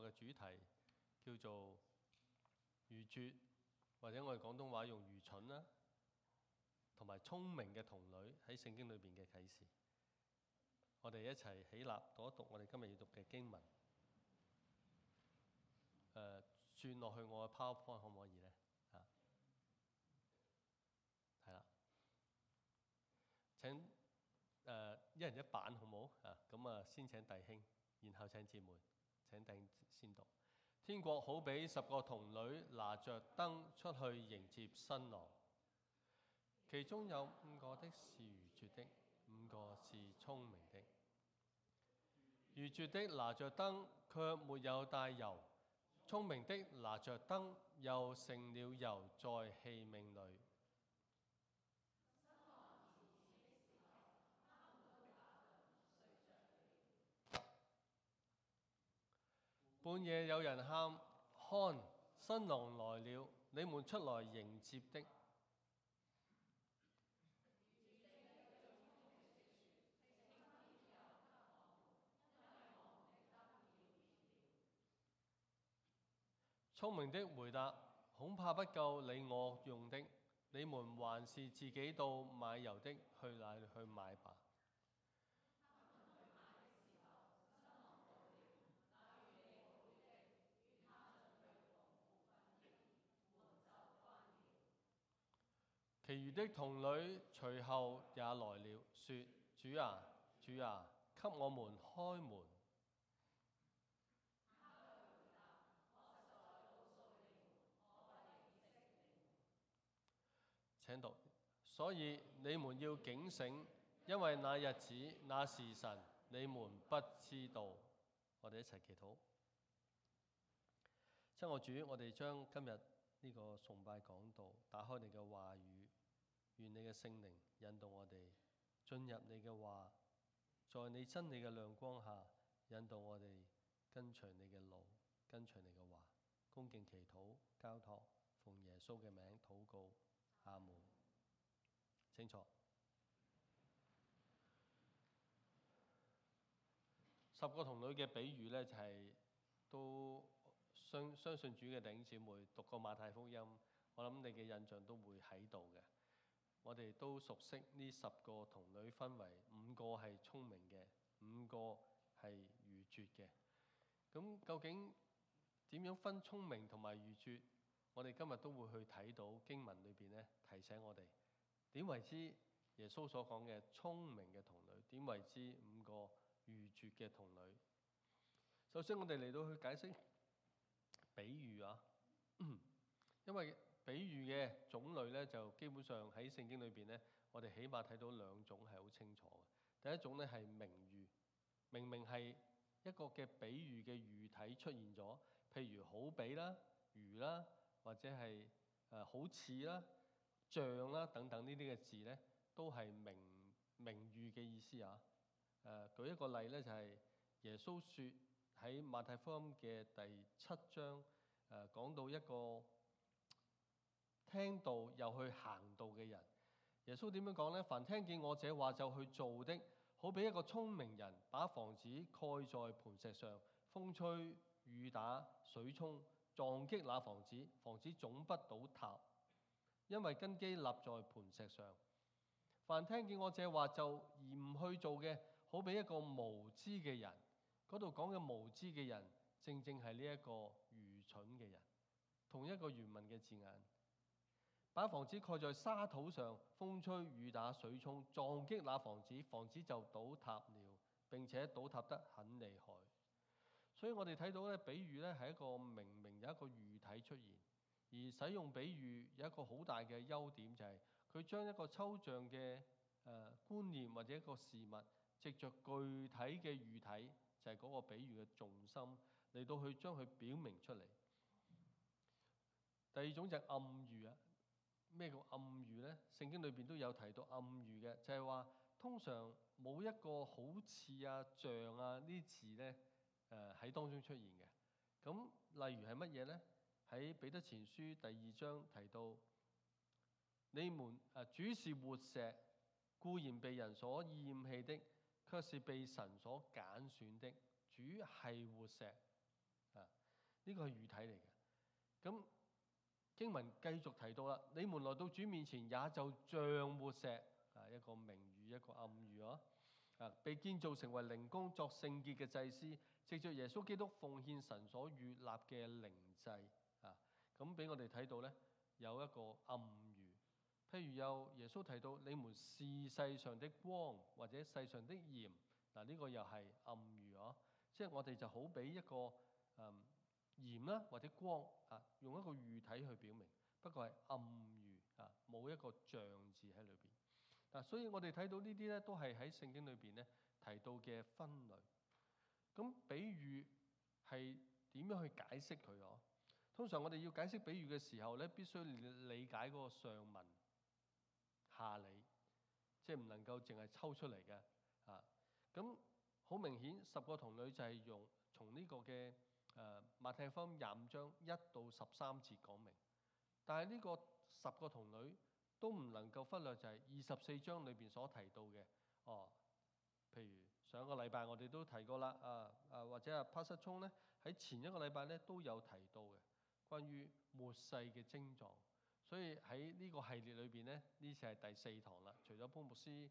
嘅主題叫做愚拙，或者我哋廣東話用愚蠢啦，同埋聰明嘅童女喺聖經裏邊嘅啟示。我哋一齊起立讀一讀我哋今日要讀嘅經文。轉落去我嘅 PowerPoint 可唔可以呢？係啦，請一人一版好冇啊？咁先請弟兄，然後請姊妹。請弟兄先讀。天國好比10個童女拿着燈出去迎接新郎，其中有5個的是愚拙的，5個是聰明的。愚拙的拿着燈，卻沒有帶油；聰明的拿着燈，又盛了油在器皿裏。半夜有人喊：看，新郎來了，你們出來迎接的。聰明的回答：恐怕不夠你我用的，你們還是自己到買油的去那裏去買吧。其餘的童女隨後也來了，說：主啊，主啊，給我們開門。請讀。所以你們要警醒，因為那日子、那時辰，你們不知道。我哋一齊祈禱。親愛主，我哋將今日呢個崇拜講道打開你嘅話語，願你嘅聖靈引導我哋進入你嘅話，在你真理嘅亮光下引導我哋跟隨你嘅路，跟隨你嘅話。恭敬祈禱交託，奉耶穌嘅名禱告，阿門。清楚。10個童女嘅比喻呢，就係都相信主嘅弟兄姊妹讀過馬太福音，我諗你嘅印象都會喺度嘅。我哋都熟悉呢10個童女分為5個係聰明嘅，5個係愚拙嘅。咁究竟點樣分聰明同埋愚拙？我哋今日都會去睇到經文裏邊呢，提醒我哋點為之耶穌所講嘅聰明嘅童女，點為之5個愚拙嘅童女。首先我哋嚟到去解釋比喻啊，因為比喻嘅種類呢，就基本上喺聖經裏邊呢，我哋起碼睇到2種係好清楚嘅。第一種呢係明喻，明明係一個嘅比喻嘅喻體出現咗，譬如好比啦、如啦，或者係好似啦、像啦等等呢啲嘅字呢，都係明喻嘅意思啊。舉一個例呢，就係耶穌說喺馬太福音嘅第7章，講到一個聽道又去行道嘅人。耶穌點樣講呢？凡聽見我這話就去做的，好比一個聰明人把房子蓋在磐石上，風吹雨打水沖，撞擊那房子，房子總不倒塌，因為根基立在磐石上。凡聽見我這話就而唔去做嘅，好比一個無知嘅人。嗰度講嘅無知嘅人，正正係呢一個愚蠢嘅人。同一個原文嘅字眼，把房子蓋在沙土上，風吹雨打水沖，撞擊那房子，房子就倒塌了，並且倒塌得很厲害。所以我哋睇到咧，比喻咧係一個明明有一個喻體出現，而使用比喻有一個好大嘅優點，就係佢將一個抽象嘅觀念或者一個事物，藉着具體嘅喻體，就係嗰個比喻嘅重心嚟到去將佢表明出嚟。第二種就係暗喻啊。咩叫暗喻呢？聖經裏邊都有提到暗喻嘅，就係話通常冇一個好似啊、像啊呢字呢喺當中出現嘅。咁例如係乜嘢呢？喺彼得前書第2章提到，你們主是活石，固然被人所厭棄的，卻是被神所揀選的。主係活石啊！ 呢個係喻體嚟嘅。咁經文繼續提到啦，你們來到主面前，也就像活石，一個明喻，一個暗喻被建造成為靈宮，作聖潔嘅祭司，藉着耶穌基督奉獻神所悅納嘅靈祭咁俾我哋睇到呢，有一個暗喻。譬如有耶穌提到你們是世上的光，或者世上的鹽，呢個又係暗喻即係我哋就好比一個鹽啦，或者光用一個喻體去表明，不過係暗喻冇一個像字喺裏邊所以我哋睇到呢啲咧都係喺聖經裏邊咧提到嘅分類。咁比喻係點樣去解釋佢通常我哋要解釋比喻嘅時候咧，必須理解嗰個上文下理，即係唔能夠淨係抽出嚟嘅咁好明顯，10個童女就係用從呢個嘅馬太福音25章1到13節講明，但係呢個10個童女都唔能夠忽略就係24章裏邊所提到嘅譬如上個禮拜我哋都提過啦或者Pastor Chung咧喺前一個禮拜咧都有提到嘅關於末世嘅徵狀，所以喺呢個系列裏邊咧，呢次係第4堂啦。除咗潘牧師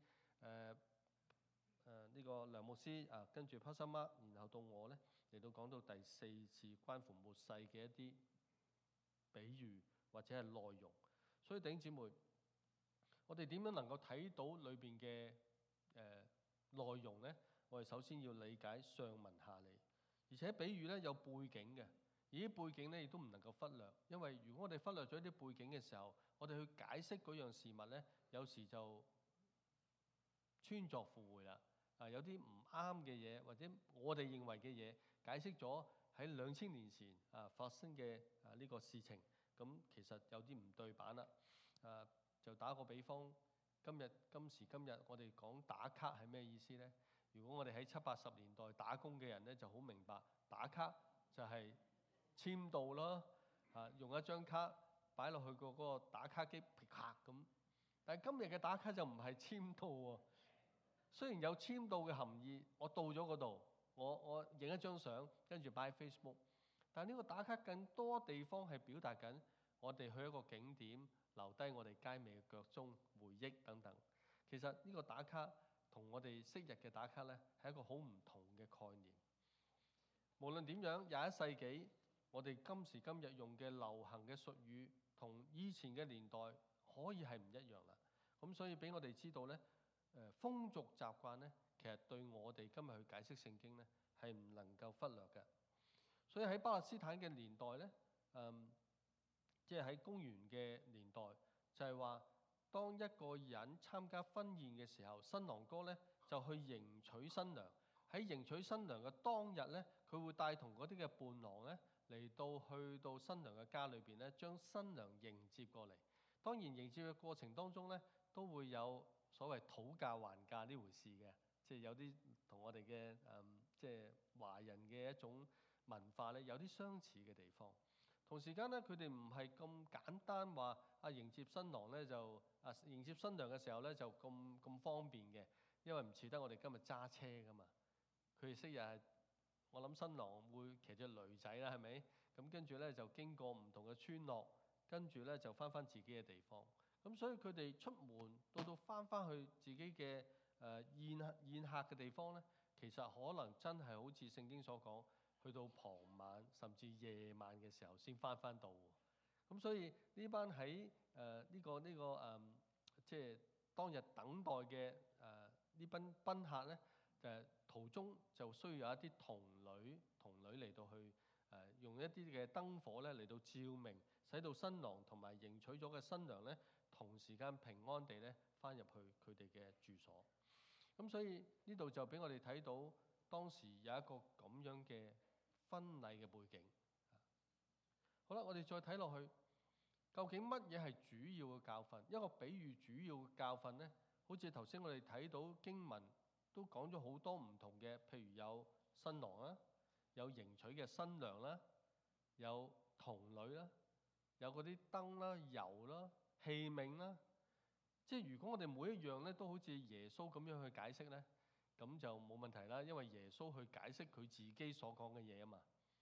呢個梁牧師跟住 Pastor Mark， 然後到我咧嚟到講到第4次關乎末世嘅一啲比喻或者係內容。所以弟兄姊妹，我哋點樣能夠睇到裏邊嘅內容呢？我哋首先要理解上文下理，而且比喻咧有背景嘅，而啲背景咧亦都唔能夠忽略，因為如果我哋忽略咗啲背景嘅時候，我哋去解釋嗰樣事物咧，有時就穿鑿附會啦。有啲唔啱嘅嘢，或者我哋認為嘅嘢，解釋咗喺2000年前發生嘅呢個事情，咁其實有啲唔對版啦。就打個比方，今時今日我哋講打卡係咩意思呢？如果我哋喺70、80年代打工嘅人咧，就好明白打卡就係簽到啦，用一張卡擺落去個嗰個打卡機噼啪咁。但係今日嘅打卡就唔係簽到喎。雖然有簽到嘅含義，我到咗嗰度，我影一張相，跟住擺喺 Facebook。但係呢個打卡更多地方係表達緊我哋去一個景點，留低我哋佳美嘅腳蹤、回憶等等。其實呢個打卡同我哋昔日嘅打卡呢，係一個好唔同嘅概念。無論點樣，21世紀我哋今時今日用嘅流行嘅術語，同以前嘅年代可以係唔一樣啦。咁所以俾我哋知道呢。風俗習慣咧，其實對我哋今日去解釋聖經咧，係唔能夠忽略嘅。所以喺巴勒斯坦嘅年代咧，即係喺公元嘅年代，就係話當一個人參加婚宴嘅時候，新郎哥咧就去迎娶新娘。喺迎娶新娘嘅當日咧，佢會帶同嗰啲嘅伴郎咧嚟到去到新娘嘅家裏邊咧，將新娘迎接過嚟。當然迎接嘅過程當中咧，都會有所謂討價還價呢回事嘅，即係有啲同我哋嘅即係華人嘅一種文化咧，有啲相似嘅地方。同時間咧，佢哋唔係咁簡單話迎接新郎咧就迎接新娘嘅時候咧就咁方便嘅，因為唔似得我哋今日揸車噶嘛。佢哋昔日係我諗新郎會騎隻驢仔啦，係咪？咁跟住咧就經過唔同嘅村落，跟住咧就翻自己嘅地方。咁所以佢哋出門到翻去自己嘅宴客嘅地方咧，其實可能真係好似聖經所講，去到傍晚甚至夜晚嘅時候先翻到。咁所以呢班喺呢個即係當日等待嘅呢班賓客咧，途中就需要有一啲童女嚟到去用一啲嘅燈火咧嚟到照明，使到新郎同埋迎娶咗嘅新娘咧，同時間平安地咧翻入去佢哋嘅住所。咁所以呢度就俾我哋睇到當時有一個咁樣嘅婚禮嘅背景。好啦，我哋再睇落去，究竟乜嘢係主要嘅教訓？一個比喻主要嘅教訓呢，好似頭先我哋睇到經文都講咗好多唔同嘅，譬如有新郎啦，有迎娶嘅新娘啦，有童女啦，有嗰啲燈啦、油啦、器皿啦。即係如果我哋每一樣咧都好似耶穌咁樣去解釋咧，咁就冇問題啦，因為耶穌去解釋佢自己所講嘅嘢啊嘛。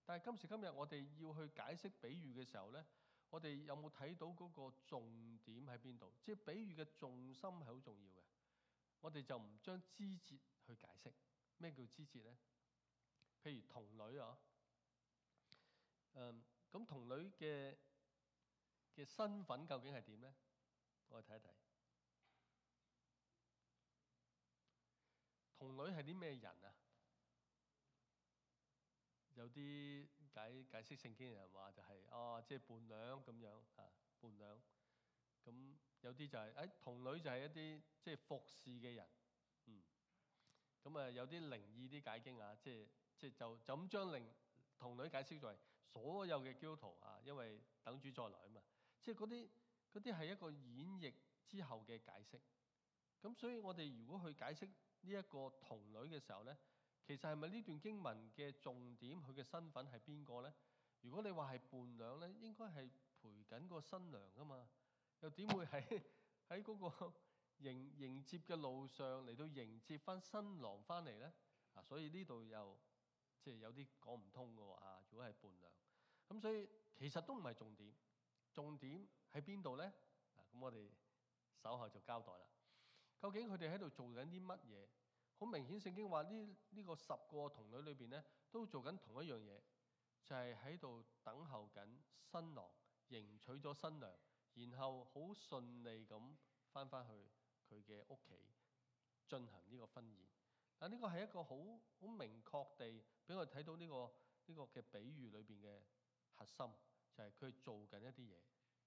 但係今時今日我哋要去解釋比喻嘅時候呢，我哋有冇睇到嗰個重點喺邊度？即係比喻嘅重心係好重要嘅。我哋就唔將枝節去解釋。咩叫枝節呢？譬如童女啊，咁童女嘅身份究竟係點呢？我哋睇一睇。童女係啲咩人啊？有啲解釋聖經嘅人話就係即係伴娘咁樣啊，伴娘。咁有啲就係童女就係一啲即係服侍嘅人。咁啊有啲靈異啲解經啊，即係就咁將童女解釋作為所有嘅基督徒啊，因為等主再來啊嘛。即係嗰啲係一個演繹之後嘅解釋。咁所以我哋如果去解釋呢一個童女嘅時候呢，其實係咪呢段經文嘅重點？佢嘅身份係邊個呢？如果你話係伴娘呢，應該係陪緊個新娘噶嘛，又點會喺嗰個迎接嘅路上嚟到迎接翻新郎翻嚟呢？所以呢度又即係有啲講唔通嘅喎。如果係伴娘，咁所以其實都唔係重點，重點喺邊度呢？咁我哋稍後就交代啦。究竟佢哋喺度做緊啲乜嘢？好明顯，聖經話呢個10個童女裏邊咧，都做緊同一樣嘢，就係喺度等候緊新郎迎娶咗新娘，然後好順利咁翻返去佢嘅屋企進行呢個婚宴。但呢個係一個好明確地俾我哋睇到呢個嘅比喻裏邊嘅核心，就係佢做緊一啲嘢。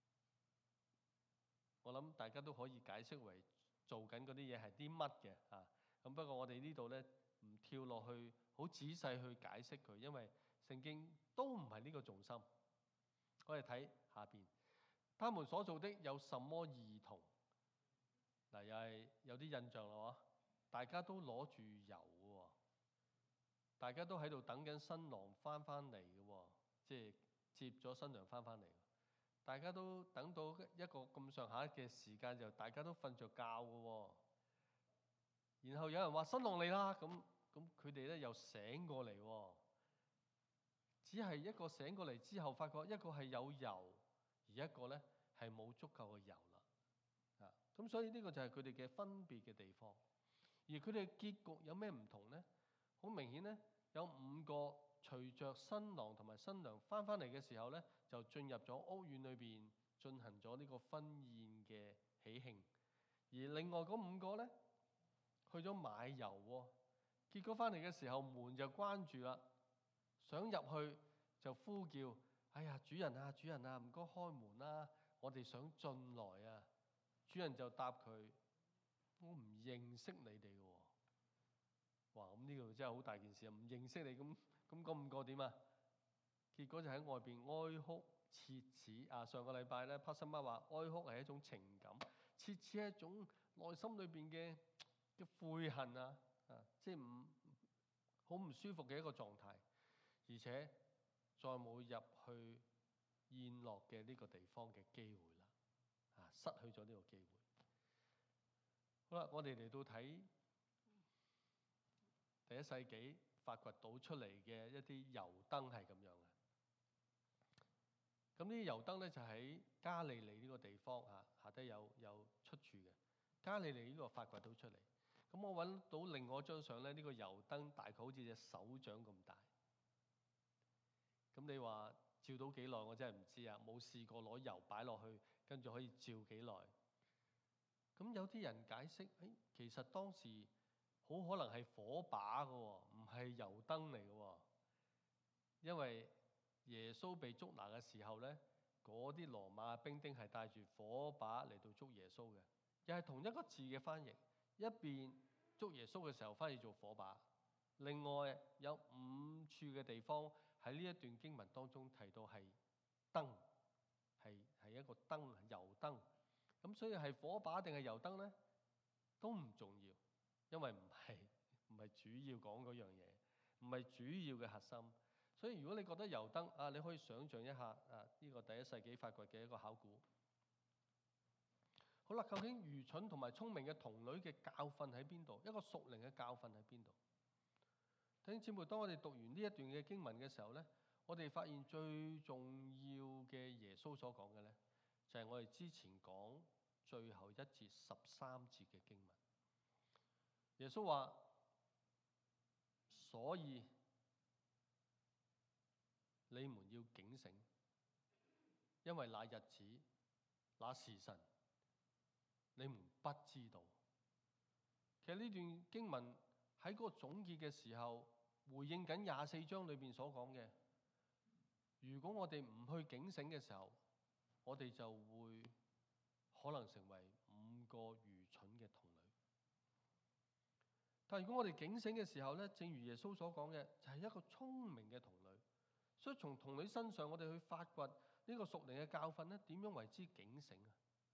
我諗大家都可以解釋為做緊嗰啲嘢係啲乜嘅啊？咁不過我哋呢度咧唔跳落去好仔細去解釋佢，因為聖經都唔係呢個重心。我哋睇下邊，他們所做的有什麼異同？嗱，又係有啲印象啦，大家都攞住油喎，大家都喺度等緊新郎翻嚟嘅喎，即係接咗新娘翻嚟。大家都等到一個咁上下嘅時間，就大家都瞓着覺嘅喎。然後有人話新郎嚟啦，咁佢哋咧又醒過嚟喎。只係一個醒過嚟之後，發覺一個係有油，而一個咧係冇足夠嘅油啦。咁所以呢個就係佢哋嘅分別嘅地方。而佢哋嘅結局有咩唔同呢？好明顯咧，有5個隨着新郎同埋新娘翻嚟嘅時候咧，就進入咗屋苑裏邊進行咗呢個婚宴嘅喜慶。而另外嗰5個咧，去咗買油喎，結果翻嚟嘅時候門就關住啦，想入去就呼叫：哎呀，主人啊，主人啊，唔該開門啦，我哋想進來啊！主人就答佢：我唔認識你哋嘅喎。哇！咁呢個真係好大件事啊！唔認識你，咁嗰5個點啊？結果就喺外邊哀哭切齒啊！上個禮拜咧，帕森媽話哀哭係一種情感，切齒係一種內心裏邊嘅悔恨啊！即係好唔舒服嘅一個狀態，而且再冇入去宴樂嘅呢個地方嘅機會啦！失去咗呢個機會。好啦，我哋嚟到睇第1世紀發掘到出嚟嘅一啲油燈係咁樣嘅。咁呢啲油燈咧就喺加利利呢個地方下低有出處嘅。加利利呢個發掘到出嚟。咁我揾到另外一張相咧，呢個油燈大概好似隻手掌咁大。咁你話照到幾耐？我真係唔知啊，冇試過攞油擺落去，跟住可以照幾耐。咁有啲人解釋，其實當時好可能係火把嘅喎，唔係油燈嚟嘅喎。因為耶穌被捉拿嘅時候咧，嗰啲羅馬兵丁係帶住火把嚟到捉耶穌嘅，又係同一個字嘅翻譯。一邊捉耶穌嘅時候翻譯做火把，另外有5處嘅地方喺呢一段經文當中提到係燈，係一個燈，油燈。咁所以係火把定係油燈呢？都唔重要，因為唔係主要講嗰樣嘢，唔係主要嘅核心。所以如果你覺得油燈你可以想像一下呢個第1世紀發掘嘅一個考古。好啦，究竟愚蠢同埋聰明嘅童女嘅教訓喺邊度？一個屬靈嘅教訓喺邊度？弟兄姊妹，當我哋讀完呢一段嘅經文嘅時候呢， 我哋發現最重要嘅耶穌所講嘅呢，就係我哋之前講最後一節13節嘅經文。耶穌話：所以你們要警醒，因為那日子、那時辰，你們不知道。其實呢段經文喺嗰個總結嘅時候，回應緊24章裏邊所講嘅。如果我哋唔去警醒嘅時候，我哋就會可能成為5個愚蠢嘅童女。但如果我哋警醒嘅時候呢，正如耶穌所講嘅，就係一個聰明嘅童女。所以從童女身上，我哋去發掘呢個屬靈嘅教訓呢，點樣為之警醒啊？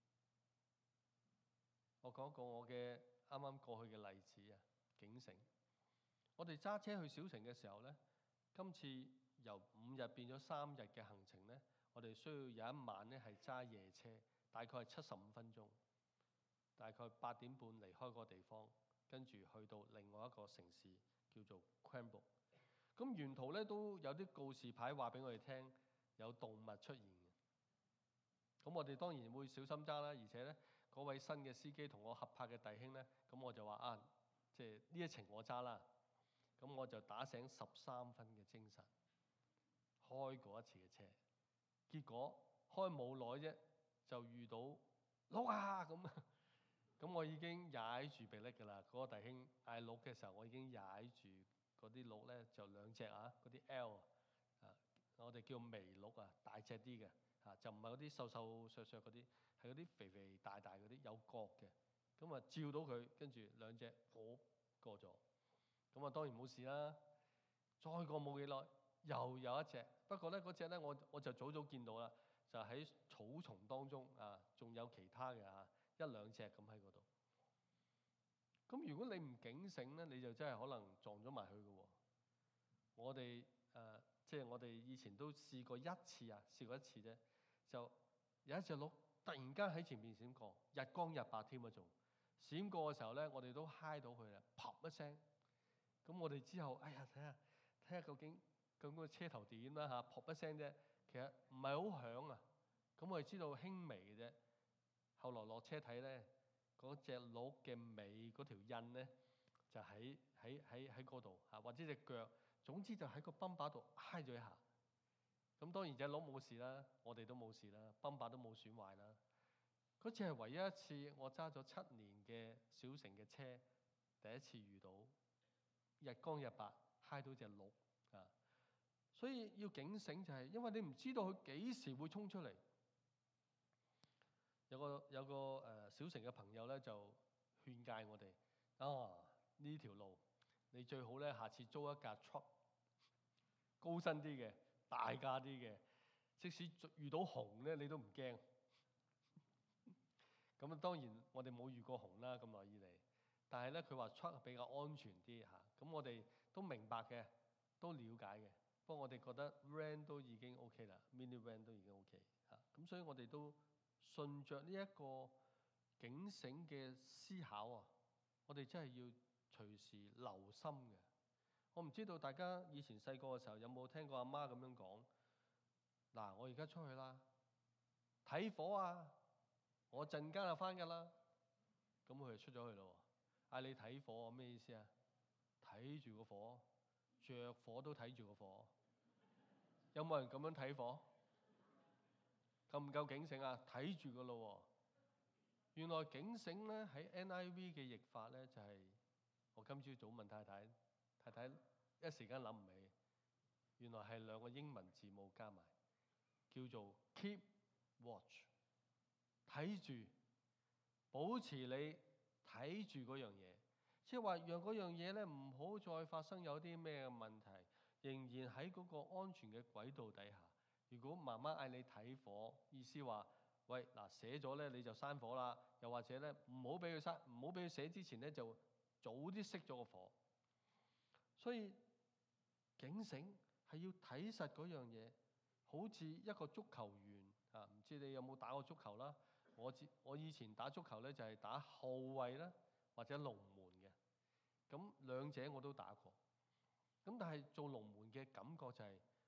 我講一個我嘅啱啱過去嘅例子啊，警醒。我哋揸車去小城嘅時候呢，今次由5日變咗3日嘅行程呢，我哋需要有一晚呢係揸夜車，大概係75分鐘，大概8點半離開嗰個地方，跟住去到另外一個城市叫做 Cranbrook。咁沿途呢都有啲告示牌話俾我哋聽有動物出現嘅。咁我哋當然會小心揸啦，而且呢，嗰位新嘅司機同我合拍嘅弟兄呢，咁我就話啊，即係呢一程我揸啦。咁我就打醒13分嘅精神，開過一次嘅車，結果開冇耐啫，就遇到鹿啊咁。咁我已經踩住鼻力㗎啦。嗰個弟兄嗌鹿嘅時候，我已經踩住嗰啲鹿咧，就2隻啊，嗰啲 L 啊，我哋叫麋鹿啊，大隻啲嘅嚇，就唔係嗰啲瘦瘦削削嗰啲，係嗰啲肥肥大大嗰啲有角嘅。咁啊照到佢，跟住2隻過咗。咁啊當然冇事啦。再過冇幾耐，又有一隻，不過咧嗰隻咧我就早見到啦，就喺草叢當中啊，仲有其他嘅啊，1、2隻咁喺嗰度。咁如果你唔警醒咧，你就真係可能撞咗埋去嘅喎。我哋即係我哋以前都試過一次啫，就有一隻鹿突然間喺前面閃過，日光日白添啊仲閃過嘅時候咧，我哋都嗨到佢啦，啪一聲。咁我哋之後，哎呀睇下究竟個車頭點啦嚇，噗一聲啫，其實唔係好響啊。咁我哋知道輕微嘅啫。後來落車睇咧，嗰隻鹿嘅尾嗰條印咧，就喺嗰度嚇，或者隻腳，總之就喺個泵把度揩咗一下。咁當然隻鹿冇事啦，我哋都冇事啦，泵把都冇損壞啦。嗰次係唯一一次我揸咗7年嘅小城嘅車，第一次遇到日光日白揩到隻鹿啊！所以要警醒就係，因為你唔知道佢幾時會衝出嚟。有個小城嘅朋友咧就勸誡我哋：呢條路你最好咧下次租一架 truck， 高身啲嘅、大架啲嘅，即使遇到熊咧你都唔驚。咁啊當然我哋冇遇過熊啦，咁耐以嚟。但係咧，佢話 truck 比較安全啲嚇，咁我哋都明白嘅，都了解嘅。不過我哋覺得 van 都已經 OK 啦，mini van 都已經 OK 嚇。咁所以我哋都順着呢一個警醒嘅思考啊，我哋真係要隨時留心嘅。我唔知道大家以前細個嘅時候有冇聽過阿媽咁樣講？嗱，我而家出去啦，睇火啊！我陣間就翻㗎啦。咁佢就出咗去咯。嗌你睇火，咩意思啊？睇住個火，着火都睇住個火。有冇人咁樣睇火？夠唔夠警醒啊？睇住個咯。原來警醒咧喺 NIV 嘅譯法咧就係，我今朝早問太太，太太一時間諗唔起。原來係2個英文字母加埋，叫做 keep watch， 睇住，保持你睇住嗰樣嘢，即係話讓嗰樣嘢咧唔好再發生有啲咩問題，仍然喺嗰個安全嘅軌道底下。如果媽媽嗌你睇火，意思話喂嗱寫咗咧你就閂火啦，又或者咧唔好俾佢閂，唔好俾佢寫之前咧就早啲熄咗個火。所以警醒係要睇實嗰樣嘢，好似一個足球員啊，唔知你有冇打過足球啦？我以前打足球咧就係打後衛啦，或者龍門嘅。咁2者我都打過。咁但係做龍門嘅感覺就係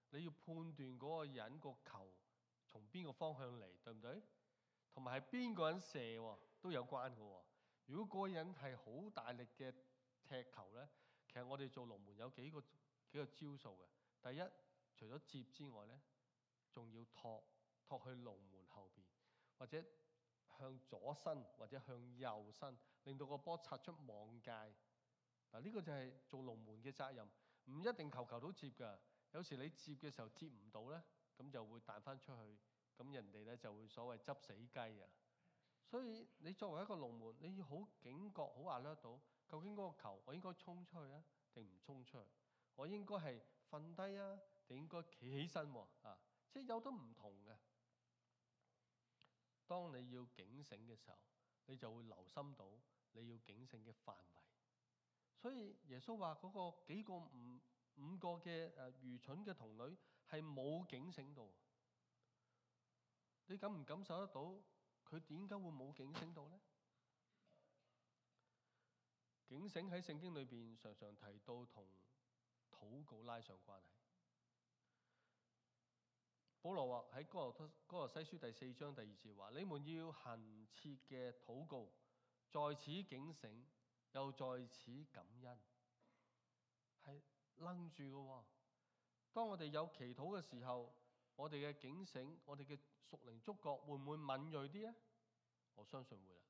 你要判斷嗰個人個球從邊個方向嚟，對唔對？同埋係邊個人射喎，都有關嘅喎。如果嗰個人係好大力嘅踢球咧，其實我哋做龍門有幾個招數嘅。第一，除咗接之外咧，仲要托去龍門後邊，或者向左身或者向右身，令到個波擦出網界。嗱，呢個就係做龍門嘅責任，唔一定球都接㗎。有時你接嘅時候接唔到咧，咁就會彈翻出去，咁人哋咧就會所謂執死雞啊。所以你作為一個龍門，你要好警覺，好alert到究竟嗰個球我應該衝出去啊，定唔衝出去？我應該係瞓低啊，定應該企起身喎？啊，即係有得唔同嘅。當你要警醒嘅時候，你就會留心到你要警醒嘅範圍。所以耶穌話嗰個幾個五個嘅愚蠢嘅童女係冇警醒到。你感唔感受得到佢點解會冇警醒到呢？警醒喺聖經裏邊常常提到同禱告拉上關係。保羅話喺哥羅西書第4章第2節話：你們要恆切嘅禱告，在此警醒，又在此感恩。係楞住嘅喎。當我哋有祈禱嘅時候，我哋嘅警醒，我哋嘅屬靈觸覺會唔會敏鋭啲咧？我相信會啦。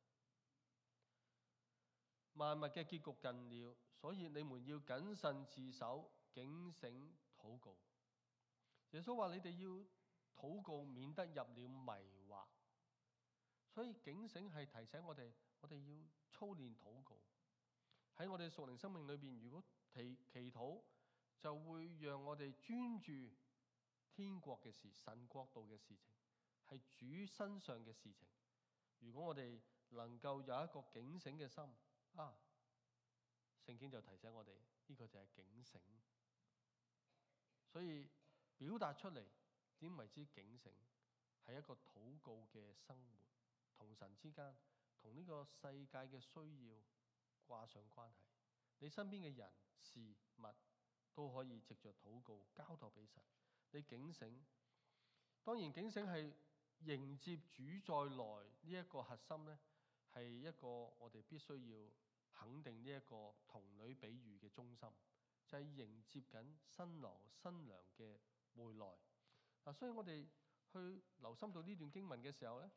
萬物嘅結局近了，所以你們要謹慎自守，警醒禱告。耶穌話你哋要禱告，免得入了迷惑。所以警醒係提醒我哋要操練禱告。喺我哋屬靈生命裏邊，如果祈禱就會讓我哋專注天國嘅事、神國度嘅事情，係主身上嘅事情。如果我哋能夠有一個警醒嘅心啊，聖經就提醒我哋呢個就係警醒。所以表達出嚟點為之警醒，係一個禱告嘅生活，同神之間，同呢個世界嘅需要掛上關係。你身邊嘅人事物都可以藉着禱告交託俾神。你警醒，當然警醒係迎接主再來呢一個核心呢，係一個我哋必須要肯定呢一個童女比喻嘅中心，就係迎接緊新郎新娘嘅回來。所以我哋去留心到呢段經文嘅時候呢，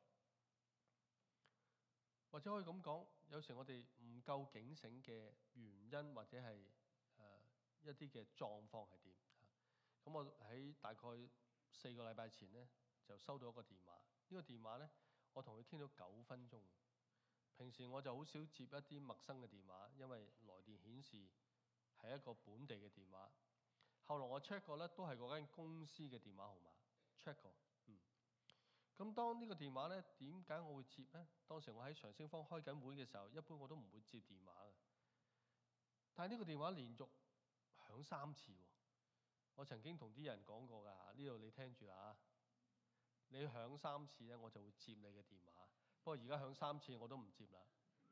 或者可以咁講，有時我哋唔夠警醒嘅原因，或者係一啲嘅狀況係點？咁我喺大概4個禮拜前呢，就收到一個電話。呢個電話呢，我同佢傾咗9分鐘。平時我就好少接一啲陌生嘅電話，因為來電顯示係一個本地嘅電話。後來我 check 過呢，都係嗰間公司嘅電話號碼 check 過。咁當呢個電話呢，點解我會接呢？當時我喺長星坊開緊會嘅時候，一般我都唔會接電話嘅。但係呢個電話連續響3次喎。我曾經同啲人講過㗎，呢度你聽住啦。你響3次咧，我就會接你嘅電話。不過而家響3次我都唔接啦。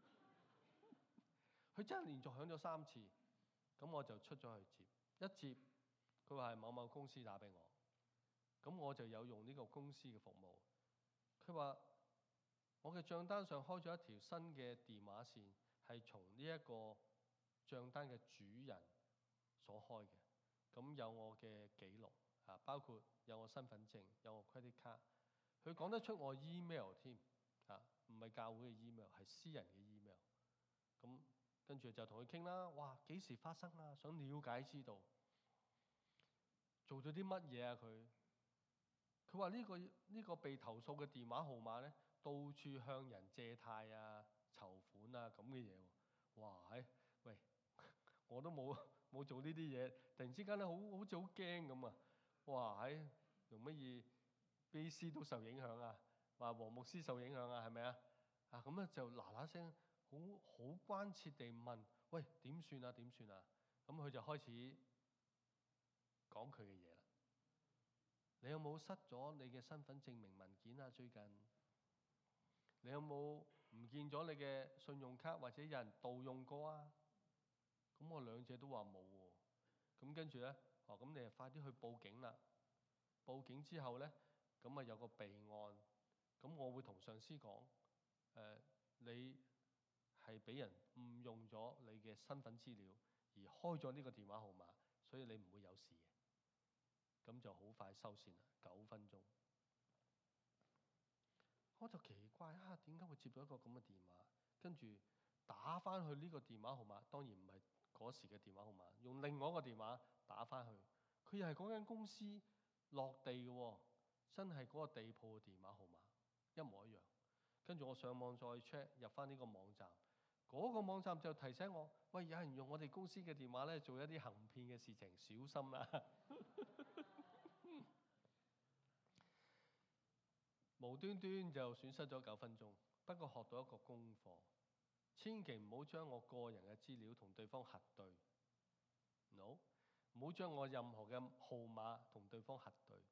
佢真係連續響咗3次，咁我就出咗去接。一接，佢話係某某公司打俾我，咁我就有用呢個公司嘅服務。佢話我嘅帳單上開咗一條新嘅電話線，係從呢一個帳單嘅主人所開嘅。咁有我嘅記錄啊，包括有我身份證，有我 credit card。佢講得出我 email 添啊，唔係教會嘅 email，係私人嘅 email。咁跟住就同佢傾啦。哇，幾時發生啊？想了解知道做咗啲乜嘢啊？佢話呢個被投訴嘅電話號碼咧，到處向人借貸啊、籌款啊咁嘅嘢喎。哇！喂，我都冇做呢啲嘢，突然之間咧好似好驚咁啊！哇！用乜嘢？BC 都受影響啊，話黃牧師受影響啊，係咪啊？咁咧就嗱嗱聲好關切地問：喂，點算啊？點算啊？咁佢就開始講佢嘅嘢啦。你有冇失咗你嘅身份證明文件啊？最近你有冇唔見咗你嘅信用卡，或者有人盜用過啊？咁我兩者都話冇喎。咁跟住咧，咁你就快啲去報警啦。 警之後呢，咁啊有個備案，咁我會同上司講，你係俾人誤用咗你嘅身份資料，而開咗呢個電話號碼，所以你唔會有事嘅。咁就好快收線啦，9分鐘。我就奇怪啊，點解會接到一個咁嘅電話？跟住打翻去呢個電話號碼，當然唔係嗰時嘅電話號碼，用另外一個電話打翻去，佢又係嗰間公司落地嘅喎，真係嗰個地鋪嘅電話號碼一模一樣。跟住我上網再 check 入翻呢個網站，嗰個網站就提醒我：喂，有人用我哋公司嘅電話咧做一啲行騙嘅事情，小心啦！無端端就損失咗9分鐘，不過學到一個功課，千祈唔好將我個人嘅資料同對方核對。No， 唔好將我任何嘅號碼同對方核對。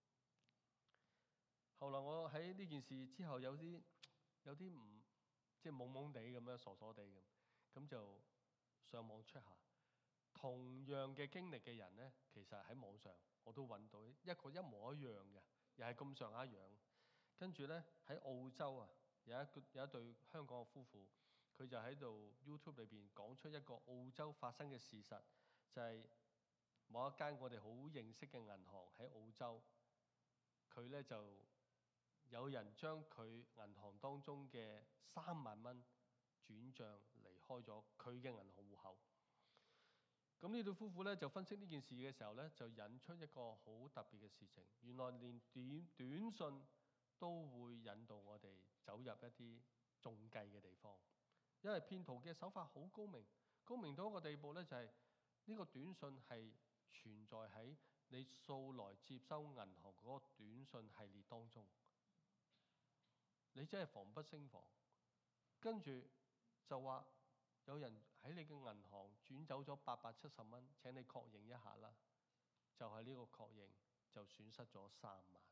後來我喺呢件事之後有啲唔即係懵懵地咁樣，傻傻地咁就上網 check 下，同樣嘅經歷嘅人呢，其實喺網上我都揾到一個一模一樣嘅，又係咁上下樣。跟住呢，喺澳洲啊，有一對香港嘅夫婦，佢就喺度 YouTube 裏邊講出一個澳洲發生嘅事實，就係某一間我哋好認識嘅銀行喺澳洲，佢呢就有人將佢銀行當中嘅3萬蚊轉帳離開咗佢嘅銀行戶口。咁呢對夫婦呢就分析呢件事嘅時候呢，就引出一個好特別嘅事情，原來連短信都會引導我哋走入一啲中計嘅地方，因為騙徒嘅手法好高明，高明到一個地步呢，就係呢個短信係存在喺你素來接收銀行嗰個短信系列當中，你真係防不勝防。跟住就話有人喺你嘅銀行轉走咗870蚊，請你確認一下啦。就係呢個確認就損失咗3萬。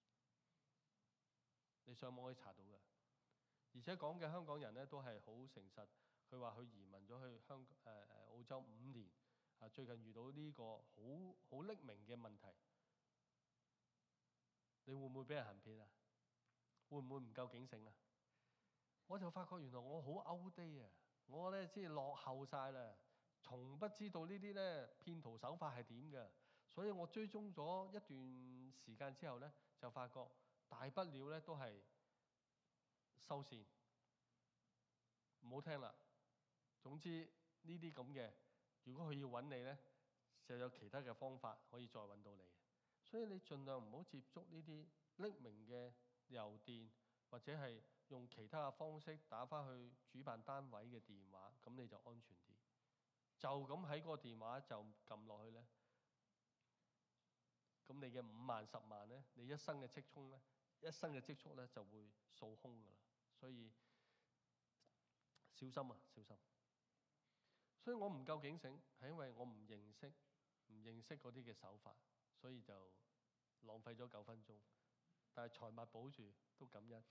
你上網可以查到嘅，而且講嘅香港人咧都係好誠實。佢話佢移民咗去澳洲5年，最近遇到呢個好匿名嘅問題。你會唔會俾人行騙啊？會唔會唔夠警醒啊？我就發覺原來我好 outdate 啊！我咧即係落後晒啦，從不知道呢啲咧騙徒手法係點嘅，所以我追蹤咗一段時間之後咧，就發覺大不了咧都係收線，唔好聽啦。總之呢啲咁嘅，如果佢要揾你咧，就有其他嘅方法可以再揾到你。所以你盡量唔好接觸呢啲匿名嘅郵電，或者係用其他嘅方式打返去主辦單位嘅電話，咁你就安全啲。就咁喺個電話就撳落去咧，咁你嘅5萬10萬咧，你一生嘅積蓄咧就會掃空噶啦。所以小心啊，小心！所以我唔夠警醒，係因為我唔認識嗰啲嘅手法，所以就浪費咗9分鐘。但係財物保住都感恩。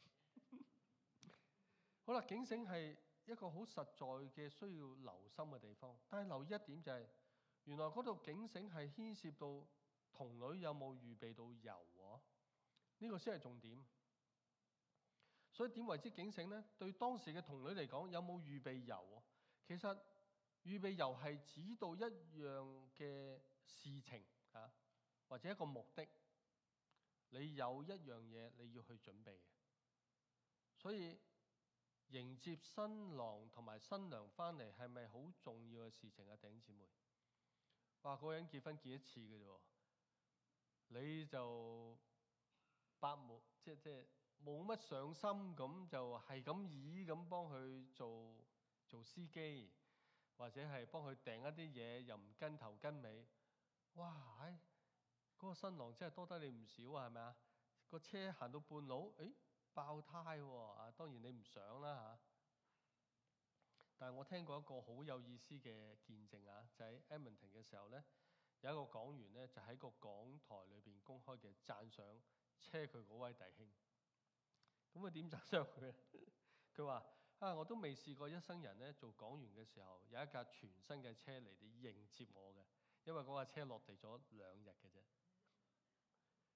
好啦，警醒係一個好實在嘅需要留心嘅地方。但係留意一點就係，原來嗰度警醒係牽涉到童女有冇預備到油喎？呢個先係重點。所以點為之警醒呢？對當時嘅童女嚟講，有冇預備油？其實預備油係指到一樣嘅事情啊，或者一個目的。你有一樣嘢你要去準備嘅，所以迎接新郎同埋新娘翻嚟係咪好重要嘅事情啊？弟兄姊妹，話嗰個人結婚結一次嘅啫，你就即係冇乜上心咁，就係咁意咁幫佢做司機，或者係幫佢訂一啲嘢，又唔跟頭跟尾。哇！嗰個新郎真係多得你唔少啊，係咪啊？個車行到半路，爆胎喎！啊，當然你唔想啦嚇。但係我聽過一個好有意思嘅見證啊，就喺 Edmonton 嘅時候咧，有一個講員咧就喺個講台裏邊公開嘅讚賞車佢嗰位弟兄。咁佢點讚賞佢咧？佢話我都未試過一生人咧做講員嘅時候有一架全新嘅車嚟迎接我嘅，因為嗰架車落地咗2日嘅啫。哇！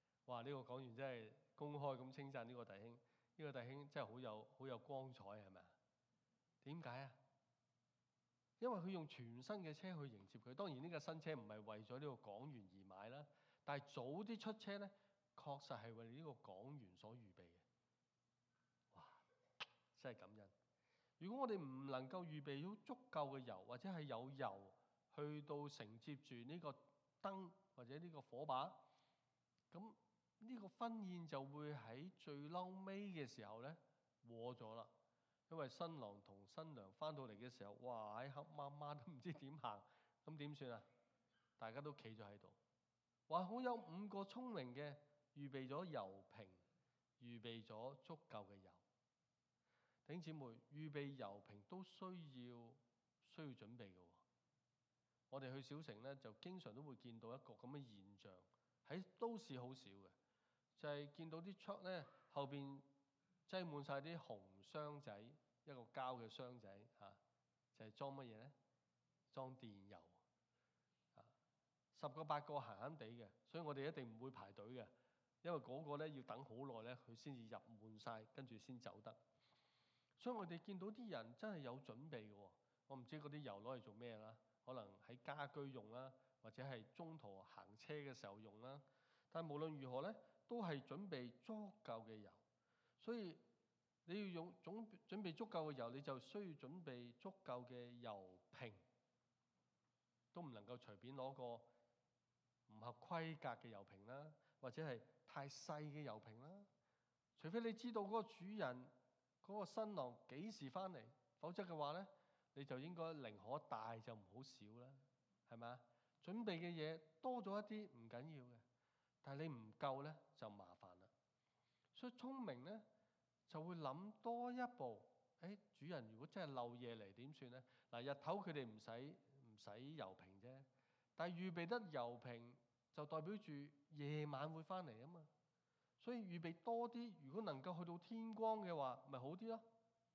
呢個講員真係公開咁稱讚呢個弟兄，呢個弟兄真係好有光彩，係咪啊？點解啊？因為佢用全新嘅車去迎接佢。當然呢個新車唔係為咗呢個講員而買啦，但係早啲出車呢，確實係為呢個講員所預備嘅。哇！真係感恩。如果我哋唔能夠預備到足夠嘅油，或者係有油去到承接住呢個燈或者呢個火把，咁呢個婚宴就會喺最嬲尾嘅時候呢和咗啦。因為新郎同新娘翻到嚟嘅時候，哇！喺黑麻麻都唔知點行，咁點算啊？大家都企咗喺度。哇！好有5個聰明嘅預備咗油瓶，預備咗足夠嘅油。弟兄姊妹，預備油瓶都需要準備嘅。我哋去小城呢，就經常都會見到一個咁嘅現象，喺都市好少嘅，就係見到啲 truck 呢後邊擠滿晒啲紅箱仔，一個膠嘅箱仔嚇，就係裝乜嘢呢？裝電油啊，10個8個閒閒地嘅，所以我哋一定唔會排隊嘅，因為嗰個呢要等好耐呢，佢先至入滿晒，跟住先走得。所以我哋見到啲人真係有準備嘅。我唔知嗰啲油攞嚟做咩啦，可能喺家居用啦，或者係中途行車嘅時候用啦。但係無論如何呢，都係準備足夠嘅油。所以你要用準備足夠嘅油，你就需要準備足夠嘅油瓶，都唔能夠隨便攞個唔合規格嘅油瓶啦，或者係太細嘅油瓶啦。除非你知道嗰個主人嗰個新郎幾時翻嚟，否則嘅話呢，你就應該寧可大就唔好少啦，係咪啊？準備嘅嘢多咗一啲唔緊要嘅，但係你唔夠呢，就麻煩啦。所以聰明呢，就會諗多一步。主人如果真係漏夜嚟點算呢？嗱，日頭佢哋唔使油瓶啫，但係預備得油瓶就代表住夜晚會翻嚟啊嘛。所以預備多啲，如果能夠去到天光嘅話，咪好啲咯。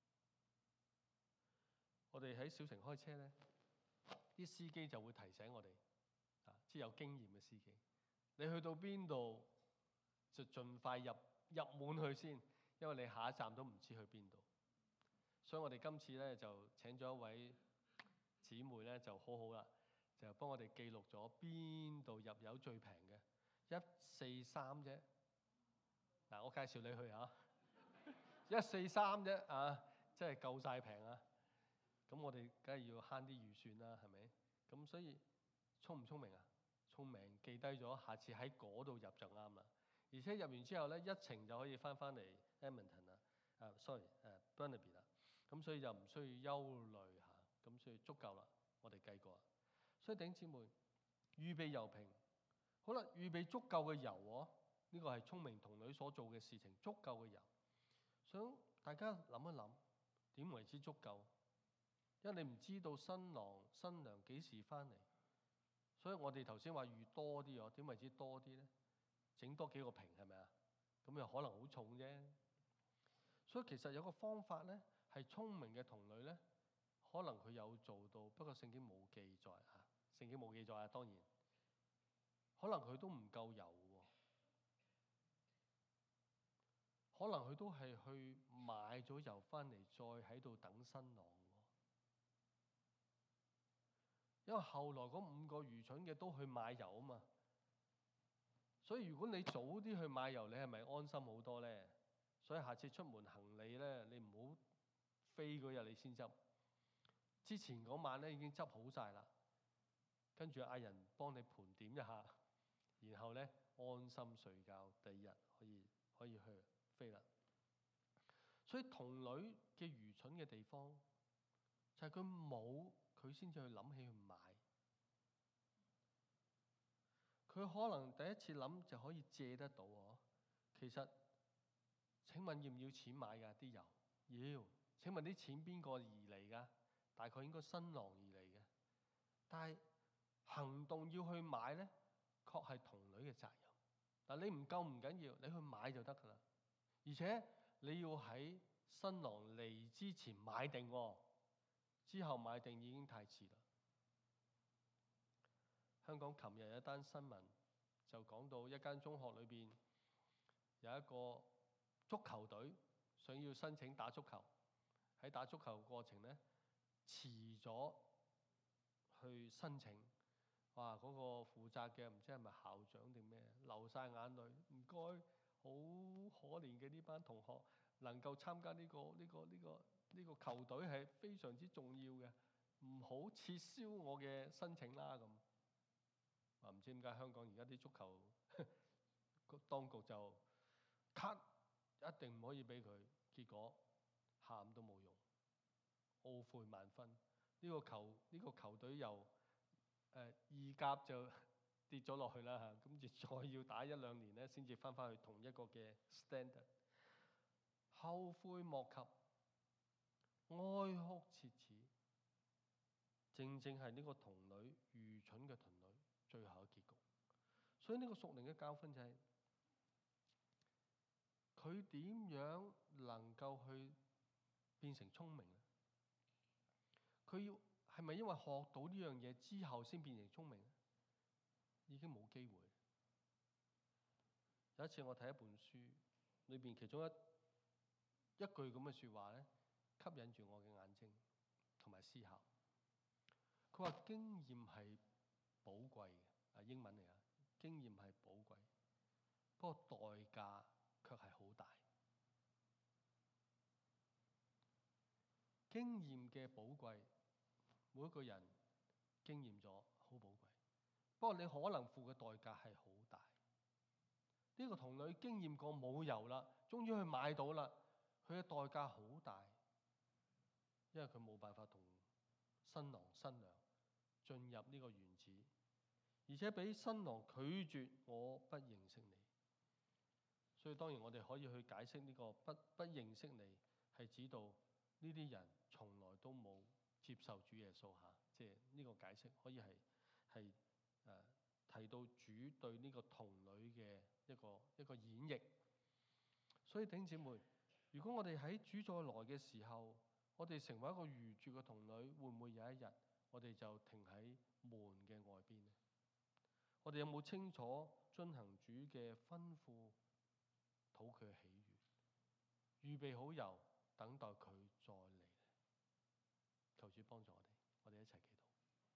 我哋喺小城開車呢，啲司機就會提醒我哋，即係有經驗嘅司機，你去到邊度就盡快入滿去先，因為你下一站都唔知去邊度。所以我哋今次呢，就請咗一位姊妹呢，就好好啦，就幫我哋記錄咗邊度入油最平嘅143啫。嗱，我介紹你去嚇143啫啊，真係夠晒平啊！咁我哋梗係要慳啲預算啦，係咪？咁所以聰唔聰明啊？聰明，記低咗，下次喺嗰度入就啱啦。而且入完之後呢，一程就可以翻嚟 Edmonton 啦，Burnaby 啦。咁所以就唔需要憂慮嚇，咁所以足夠啦。我哋計過，所以弟兄姊妹預備油瓶，好啦，預備足夠嘅油喎。呢個係聰明童女所做嘅事情，足夠嘅油。想大家諗一諗，點為之足夠？因為你唔知道新郎新娘幾時翻嚟，所以我哋頭先話預多啲喎。點為之多啲呢？整多幾個瓶係咪啊？咁又可能好重啫。所以其實有個方法呢，係聰明嘅童女呢，可能佢有做到，不過聖經冇記載嚇。聖經冇記載啊，當然可能佢都唔夠油喎。可能佢都係去買咗油翻嚟，再喺度等新郎。因為後來嗰5個愚蠢嘅都去買油啊嘛。所以如果你早啲去買油，你係咪安心好多呢？所以下次出門行李呢，你唔好飛嗰日你先執，之前嗰晚呢已經執好晒啦，跟住嗌人幫你盤點一下，然後呢安心睡覺，第2日可以去飛啦。所以童女嘅愚蠢嘅地方就係佢冇，佢先至去諗起去買。佢可能第一次諗就可以借得到喎。其實請問要唔要錢買㗎啲油？要。請問啲錢邊個而嚟㗎？大概應該新郎而嚟嘅。但係行動要去買呢，確係童女嘅責任。但你唔夠唔緊要，你去買就得㗎啦。而且你要喺新郎嚟之前買定喎，之後買定已經太遲啦。香港琴日有一單新聞就講到一間中學裏邊有一個足球隊想要申請打足球，喺打足球過程咧遲咗去申請，哇！嗰個負責嘅唔知係咪校長定咩，流晒眼淚，唔該，好可憐嘅呢班同學能夠參加呢個球隊係非常之重要嘅，唔好撤銷我嘅申請啦咁。啊，唔知點解香港而家啲足球當局就 cut， 一定唔可以俾佢，結果喊都冇用，懊悔萬分。呢個球隊由二甲就跌咗落去啦嚇，跟住再要打1、2年咧，先至翻去同一個嘅 standard， 後悔莫及，哀哭切齒，正正係呢個童女愚蠢嘅童女最後嘅結局。所以呢個屬靈嘅教訓就係佢點樣能夠去變成聰明咧？佢要係咪因為學到呢樣嘢之後先變成聰明？已經冇機會。有一次我睇一本書，裏邊其中一句咁嘅説話咧，吸引住我嘅眼睛同埋思考。佢話經驗係寶貴嘅，英文嚟啊，經驗係寶貴，不過代價卻係好大。經驗嘅寶貴，每一個人經驗咗好寶貴，不過你可能付嘅代價係好大。呢個童女經驗過冇油啦，終於去買到啦，佢嘅代價好大，因為佢冇辦法同新郎新娘進入呢個園子，而且俾新郎拒絕，我不認識你。所以當然我哋可以去解釋呢個不認識你係指到呢啲人從來都冇接受主耶穌嚇，即係呢個解釋可以係提到主對呢個童女嘅一個演繹。所以弟兄姊妹，如果我哋喺主再來嘅時候，我哋成為一個愚拙嘅童女，會唔會有一日我哋就停喺門嘅外邊呢？我哋有冇清楚遵行主嘅吩咐，討佢嘅喜悅，預備好油，等待佢再嚟呢？求主幫助我哋，我哋一齊祈禱。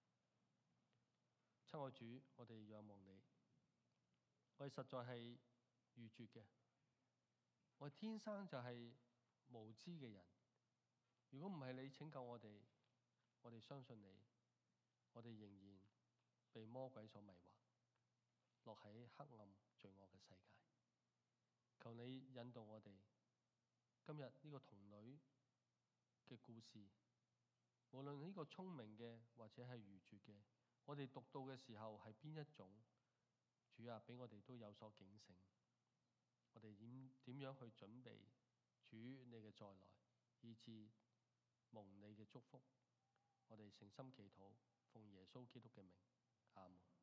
親愛主，我哋仰望你，我哋實在係愚拙嘅，我哋天生就係無知嘅人。如果唔係你拯救我哋，我哋相信你，我哋仍然被魔鬼所迷惑，落喺黑暗罪惡嘅世界。求你引導我哋，今日呢個童女嘅故事，無論呢個聰明嘅或者係愚拙嘅，我哋讀到嘅時候係邊一種？主啊，俾我哋都有所警醒。我哋點樣去準備主你嘅再來，以致蒙你嘅祝福？我哋誠心祈禱，奉耶穌基督嘅名，阿門。